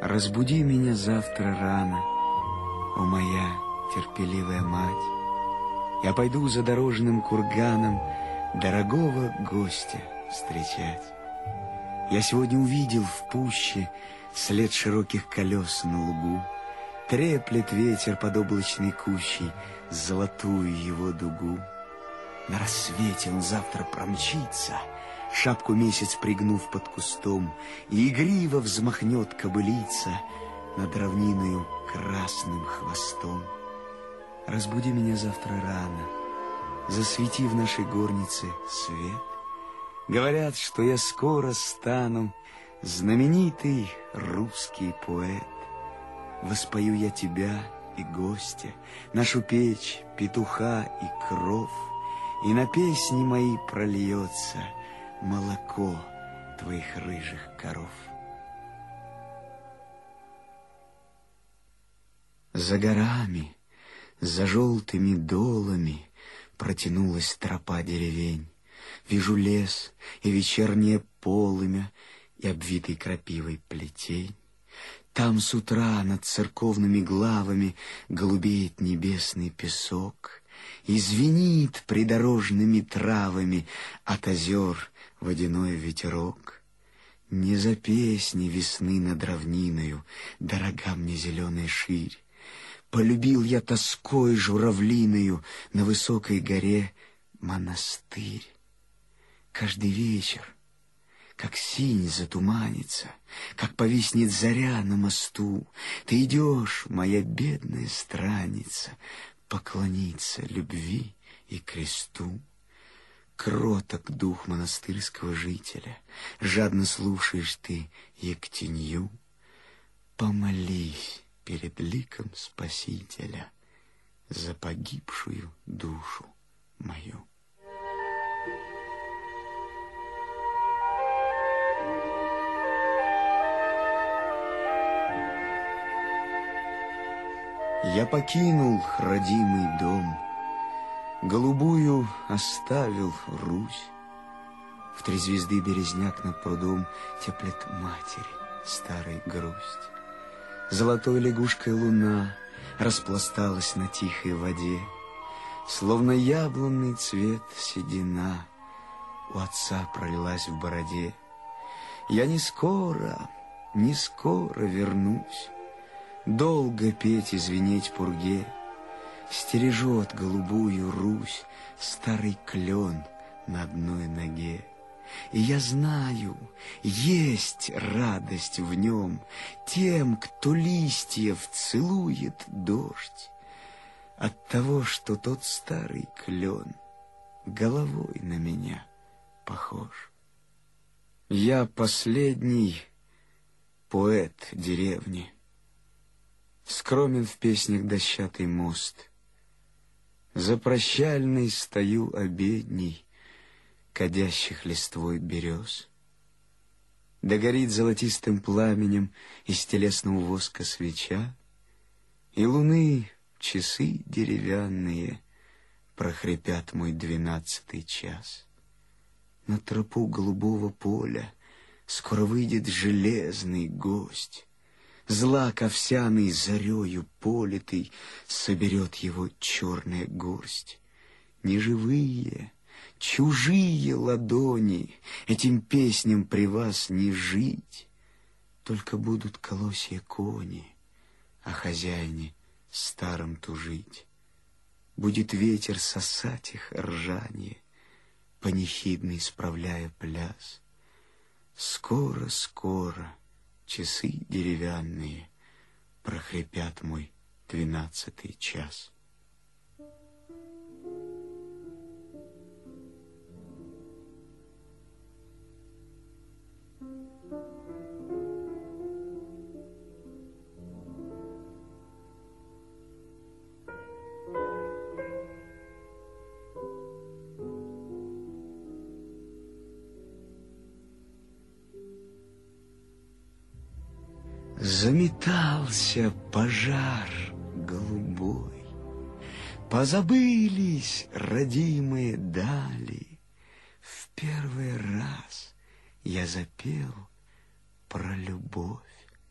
Разбуди меня завтра рано, о моя терпеливая мать. Я пойду за дорожным курганом дорогого гостя встречать. Я сегодня увидел в пуще след широких колес на лугу. Треплет ветер под облачной кущей золотую его дугу. На рассвете он завтра промчится, шапку месяц пригнув под кустом, и игриво взмахнет кобылица над равниною красным хвостом. Разбуди меня завтра рано, засвети в нашей горнице свет. Говорят, что я скоро стану знаменитый русский поэт. Воспою я тебя и гостя, нашу печь, петуха и кров, и на песни мои прольется молоко твоих рыжих коров. За горами, за желтыми долами протянулась тропа деревень. Вижу лес и вечернее полымя, и обвитый крапивой плетень. Там с утра над церковными главами голубеет небесный песок, и звенит придорожными травами от озер водяной ветерок. Не за песни весны над равниною дорога мне зеленая ширь. Полюбил я тоской журавлиною на высокой горе монастырь. Каждый вечер, как синь затуманится, как повиснет заря на мосту, ты идешь, моя бедная странница, поклониться любви и кресту. Кроток дух монастырского жителя, жадно слушаешь ты ектенью. Помолись перед ликом Спасителя за погибшую душу мою. Я покинул родимый дом, голубую оставил Русь. В 3 звезды березняк над прудом теплит матери старой грусть. Золотой лягушкой луна распласталась на тихой воде, словно яблонный цвет седина у отца пролилась в бороде. Я не скоро вернусь, долго петь и звенеть пурге. Стережет голубую Русь старый клен на одной ноге. И я знаю, есть радость в нем тем, кто листьев целует дождь, от того, что тот старый клен головой на меня похож. Я последний поэт деревни, скромен в песнях дощатый мост. За прощальной стою обедней кадящих листвой берез. Да горит золотистым пламенем из телесного воска свеча, и луны часы деревянные прохрипят мой 12-й час. На тропу голубого поля скоро выйдет железный гость. Злак овсяный зарею политый соберет его черная горсть. Неживые, чужие ладони этим песням при вас не жить. Только будут колосья кони, о хозяине старом тужить. Будет ветер сосать их ржанье, панихидный справляя пляс. Скоро часы деревянные прохрипят мой 12-й час. Заметался пожар голубой, позабылись родимые дали. В первый раз я запел про любовь.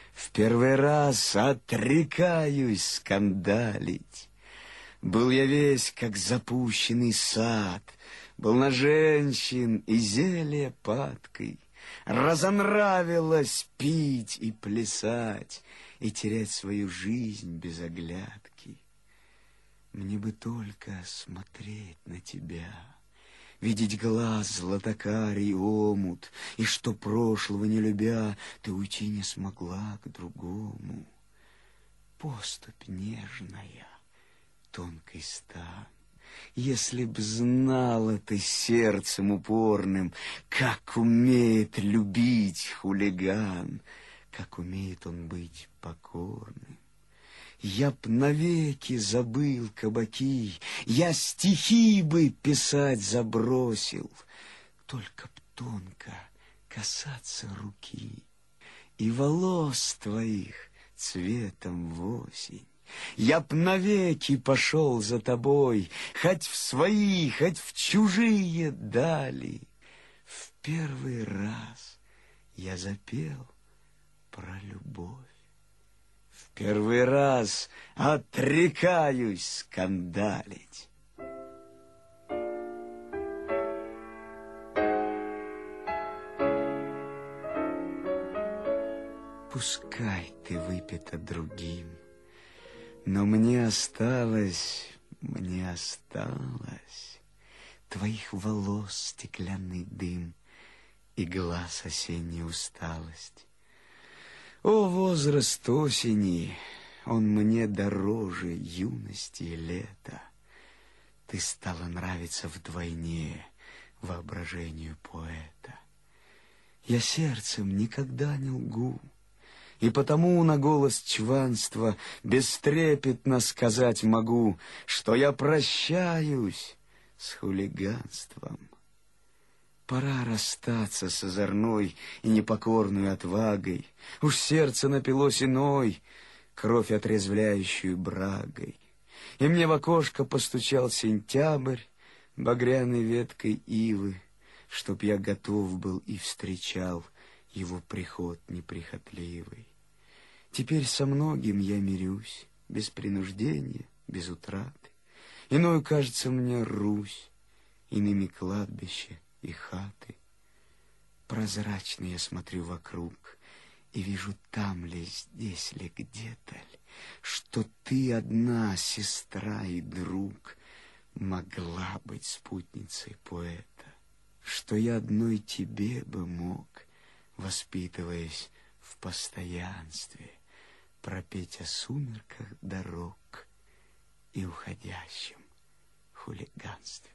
В первый раз отрекаюсь скандалить. Был я весь, как запущенный сад, был на женщин и зелье падкой. Разонравилось пить и плясать, и терять свою жизнь без оглядки. Мне бы только смотреть на тебя, видеть глаз златокарий омут, и что прошлого не любя, ты уйти не смогла к другому. Поступь нежная, тонкий стан, если б знала ты сердцем упорным, как умеет любить хулиган, как умеет он быть покорным. Я б навеки забыл кабаки, я стихи бы писать забросил, только б тонко касаться руки и волос твоих цветом в осень. Я б навеки пошел за тобой, хоть в свои, хоть в чужие дали. В первый раз я запел про любовь. В первый раз отрекаюсь скандалить. Пускай ты выпита другим, но мне осталось твоих волос стеклянный дым и глаз осенняя усталость. О, возраст осени, он мне дороже юности и лета. Ты стала нравиться вдвойне воображению поэта. Я сердцем никогда не лгу, и потому на голос чванства бестрепетно сказать могу, что я прощаюсь с хулиганством. Пора расстаться с озорной и непокорной отвагой. Уж сердце напилось иной, кровь отрезвляющую брагой. И мне в окошко постучал сентябрь багряной веткой ивы, чтоб я готов был и встречал его приход неприхотливый. Теперь со многим я мирюсь, без принуждения, без утраты. Иною кажется мне Русь, иными кладбище и хаты. Прозрачно я смотрю вокруг и вижу, там ли, здесь ли, где-то ли, что ты одна, сестра и друг, могла быть спутницей поэта, что я одной тебе бы мог, воспитываясь в постоянстве, пропеть о сумерках дорог и уходящем хулиганстве.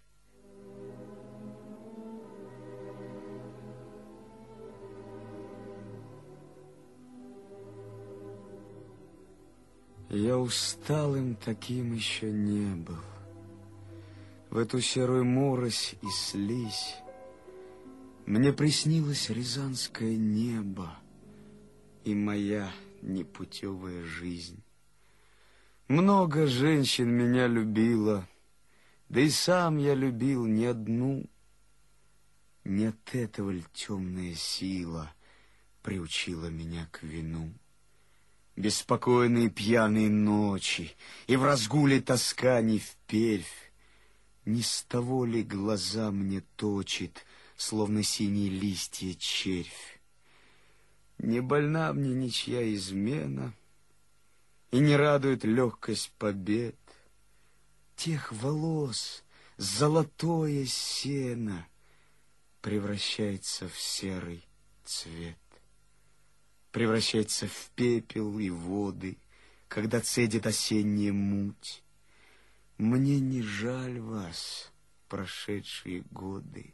Я усталым таким еще не был. В эту серую морось и слизь мне приснилось рязанское небо и моя непутевая жизнь. Много женщин меня любила, да и сам я любил не одну. Не от этого ль темная сила приучила меня к вину? Беспокойные пьяные ночи, и в разгуле тоска не впервь. Не с того ли глаза мне точит, словно синие листья червь? Не больна мне ничья измена, и не радует легкость побед. Тех волос золотое сено превращается в серый цвет, превращается в пепел и воды, когда цедит осенняя муть. Мне не жаль вас, прошедшие годы,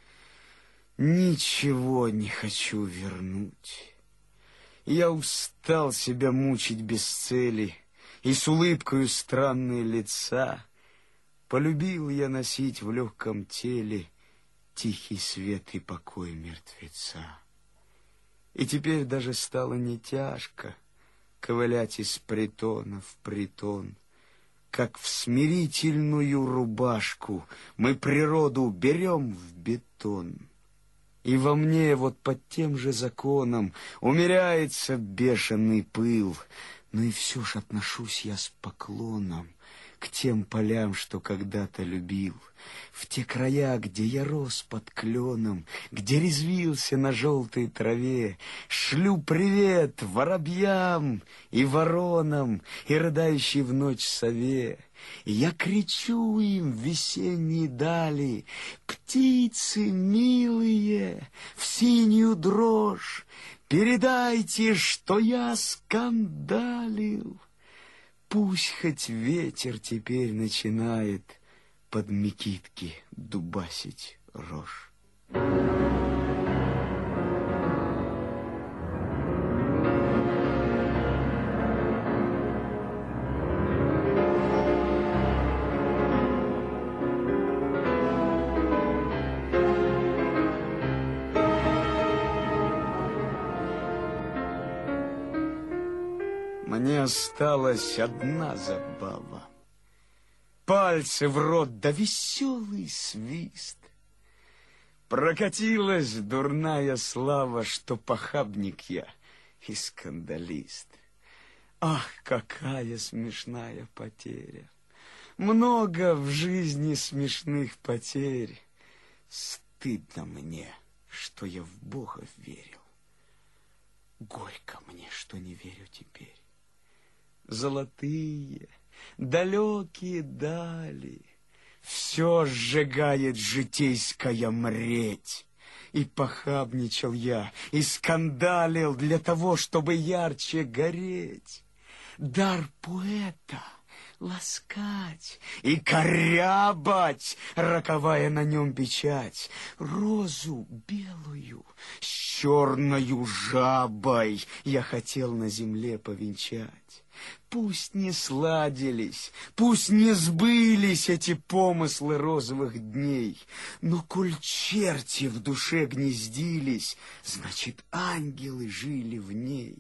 ничего не хочу вернуть. Я устал себя мучить без цели, и с улыбкою странные лица полюбил я носить в легком теле тихий свет и покой мертвеца. И теперь даже стало не тяжко ковылять из притона в притон, как в смирительную рубашку мы природу берем в бетон. И во мне вот под тем же законом умеряется бешеный пыл. Но и все ж отношусь я с поклоном к тем полям, что когда-то любил, в те края, где я рос под кленом, где резвился на желтой траве. Шлю привет воробьям и воронам и рыдающей в ночь сове. Я кричу им в весенней дали: птицы милые, в синюю дрожь, передайте, что я скандалил. Пусть хоть ветер теперь начинает под мекитки дубасить рожь. Мне осталась одна забава. Пальцы в рот, да веселый свист. Прокатилась дурная слава, что похабник я и скандалист. Ах, какая смешная потеря! Много в жизни смешных потерь. Стыдно мне, что я в Бога верил. Горько мне, что не верю теперь. Золотые, далекие дали, все сжигает житейская мреть. И похабничал я, и скандалил для того, чтобы ярче гореть. Дар поэта — ласкать и корябать, роковая на нем печать. Розу белую с черною жабой я хотел на земле повенчать. Пусть не сладились, пусть не сбылись эти помыслы розовых дней, но коль черти в душе гнездились, значит, ангелы жили в ней.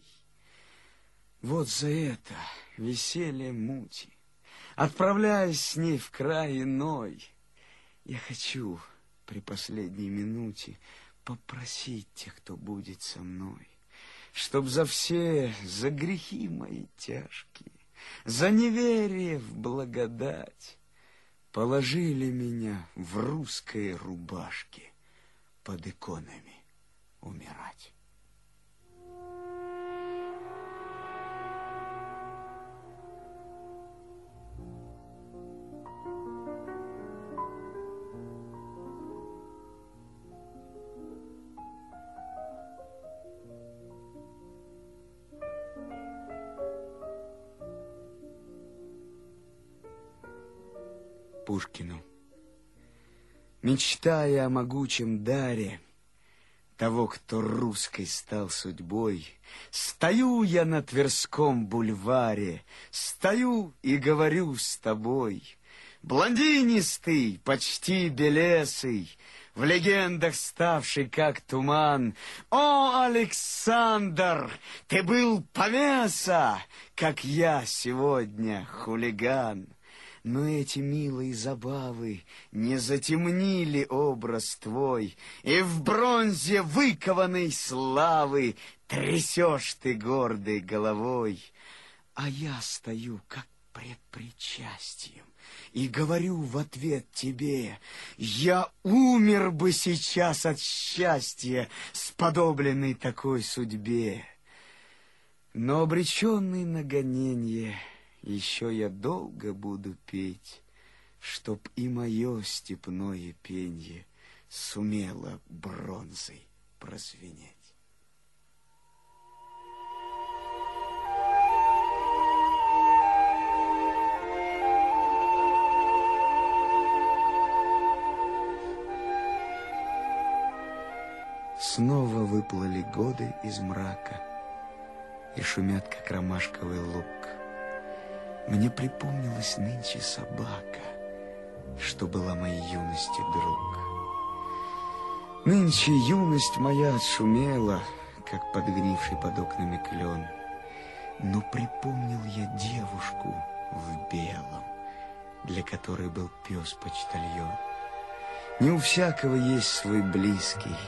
Вот за это веселье мути, отправляясь с ней в край иной, я хочу при последней минуте попросить тех, кто будет со мной, чтоб за грехи мои тяжкие, за неверие в благодать, положили меня в русской рубашке под иконами умирать. Пушкину. Мечтая о могучем даре того, кто русской стал судьбой, стою я на Тверском бульваре, стою и говорю с тобой. Блондинистый, почти белесый, в легендах ставший как туман. О, Александр, ты был повеса, как я сегодня хулиган. Но эти милые забавы не затемнили образ твой, и в бронзе выкованной славы трясешь ты гордой головой. А я стою, как пред причастием, и говорю в ответ тебе: я умер бы сейчас от счастья, сподобленный такой судьбе. Но обреченный на гоненье, еще я долго буду петь, чтоб и мое степное пенье сумело бронзой прозвенеть. Снова выплыли годы из мрака и шумят, как ромашковый лук. Мне припомнилась нынче собака, что была моей юности друг. Нынче юность моя отшумела, как подгнивший под окнами клен. Но припомнил я девушку в белом, для которой был пес-почтальон. Не у всякого есть свой близкий,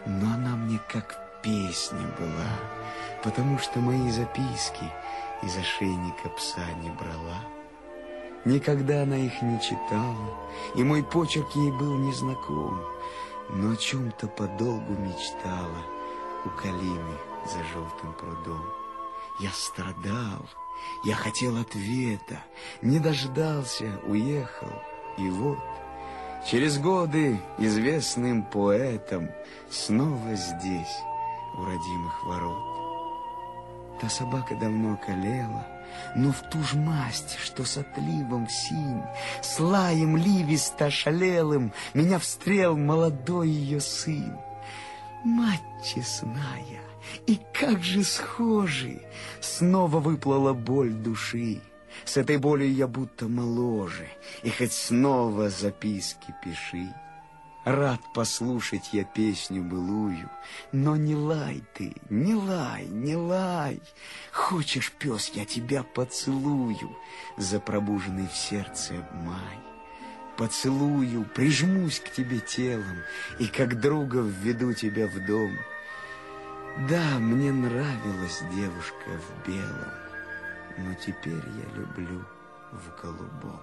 но она мне как песня была, потому что мои записки из ошейника пса не брала. Никогда она их не читала, и мой почерк ей был незнаком, но о чем-то подолгу мечтала у калины за желтым прудом. Я страдал, я хотел ответа, не дождался, уехал, и вот через годы известным поэтом снова здесь, у родимых ворот. Та собака давно околела, но в ту ж масть, что с отливом в синь, с лаем ливисто ошалелым, меня встрел молодой ее сын. Мать честная, и как же схожи! Снова выплыла боль души. С этой болью я будто моложе, и хоть снова записки пиши. Рад послушать я песню былую, но не лай ты, не лай, не лай. Хочешь, пес, я тебя поцелую за пробуженный в сердце май. Поцелую, прижмусь к тебе телом и как друга введу тебя в дом. Да, мне нравилась девушка в белом, но теперь я люблю в голубом.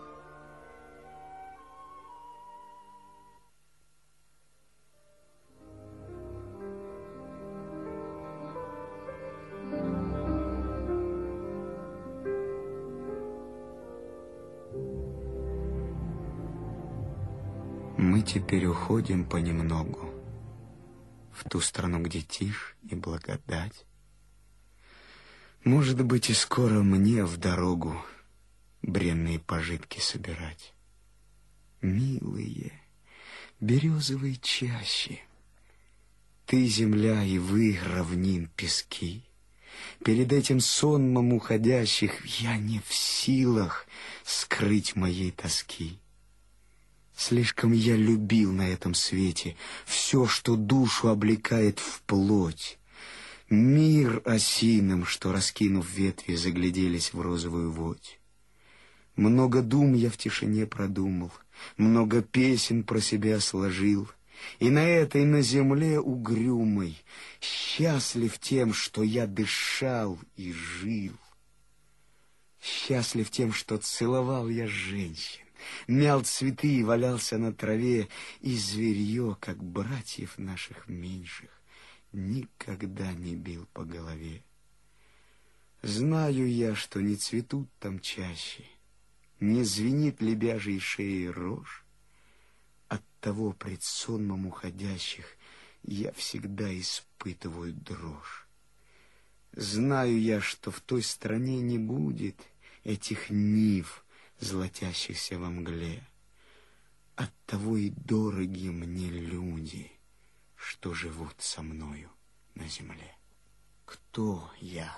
Мы теперь уходим понемногу в ту страну, где тишь и благодать. Может быть, и скоро мне в дорогу бренные пожитки собирать. Милые березовые чащи, ты земля и вы равнин пески. Перед этим сонмом уходящих я не в силах скрыть моей тоски. Слишком я любил на этом свете все, что душу облекает в плоть. Мир осиным, что, раскинув ветви, загляделись в розовую водь. Много дум я в тишине продумал, много песен про себя сложил, и на этой, на земле угрюмой, счастлив тем, что я дышал и жил. Счастлив тем, что целовал я женщин, мял цветы и валялся на траве, и зверье, как братьев наших меньших, никогда не бил по голове. Знаю я, что не цветут там чаще, не звенит лебяжьей шеей рожь. Оттого пред сонмом уходящих я всегда испытываю дрожь. Знаю я, что в той стране не будет этих нив, золотящихся во мгле. Оттого и дороги мне люди, что живут со мною на земле. Кто я?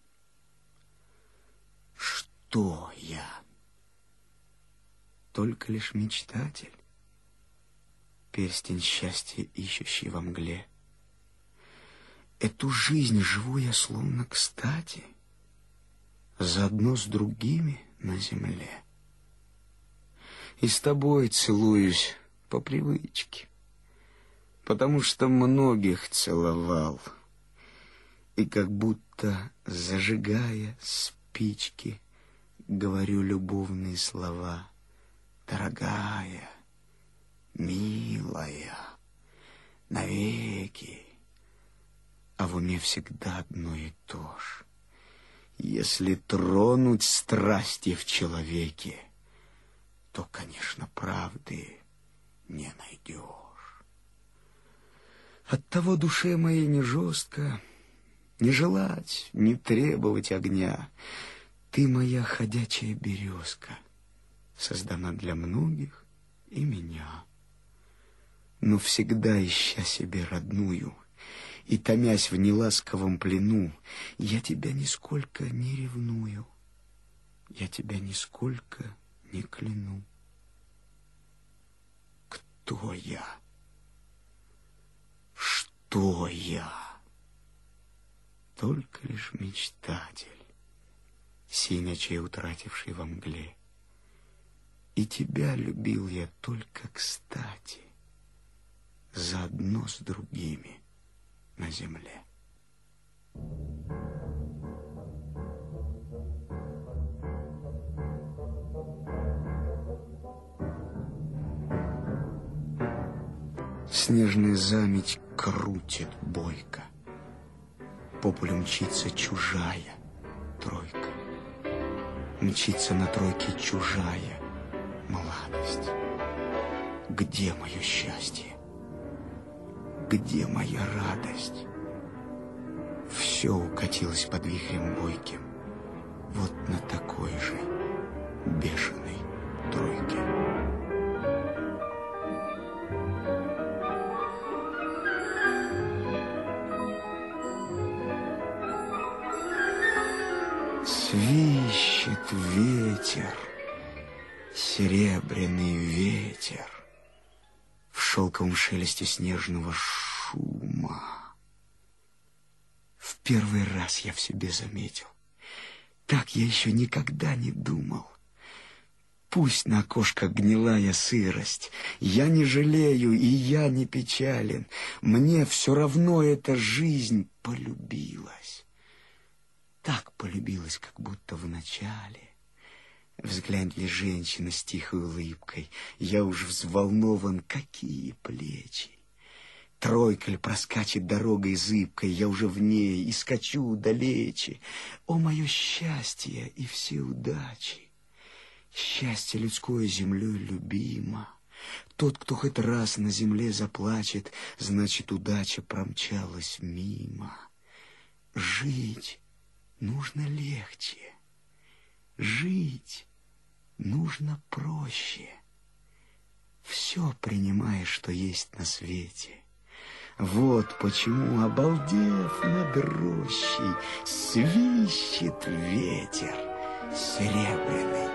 Что я? Только лишь мечтатель, перстень счастья, ищущий во мгле. Эту жизнь живу я словно кстати, заодно с другими на земле. И с тобой целуюсь по привычке, потому что многих целовал, и как будто, зажигая спички, говорю любовные слова. Дорогая, милая, навеки. А в уме всегда одно и то ж. Если тронуть страсти в человеке, то, конечно, правды не найдешь. Оттого душе моей не жестко, не желать, не требовать огня. Ты моя ходячая березка, создана для многих и меня. Но всегда ища себе родную и томясь в неласковом плену, я тебя нисколько не ревную, я тебя нисколько не кляну. Кто я? Что я? Только лишь мечтатель, синячей утративший во мгле. И тебя любил я только кстати, заодно с другими на земле. Снежная заметь крутит бойко. По полю мчится чужая тройка. Мчится на тройке чужая молодость. Где мое счастье? Где моя радость? Все укатилось под вихрем бойким. Вот на такой же бешеной тройке. Свищет ветер, серебряный ветер, в шелковом шелесте снежного шума. В первый раз я в себе заметил. Так я еще никогда не думал. Пусть на окошках гнилая сырость, я не жалею и я не печален. Мне все равно эта жизнь полюбилась. Так полюбилась, как будто в начале. Взглянет ли женщина с тихой улыбкой, я уж взволнован, какие плечи. Тройка ли проскачет дорогой зыбкой, я уже в ней и скачу далече. О, мое счастье и все удачи! Счастье людское землей любимо. Тот, кто хоть раз на земле заплачет, значит, удача промчалась мимо. Жить нужно легче, жить нужно проще. Все принимаешь, что есть на свете. Вот почему, обалдев над рощей, свищет ветер серебряный.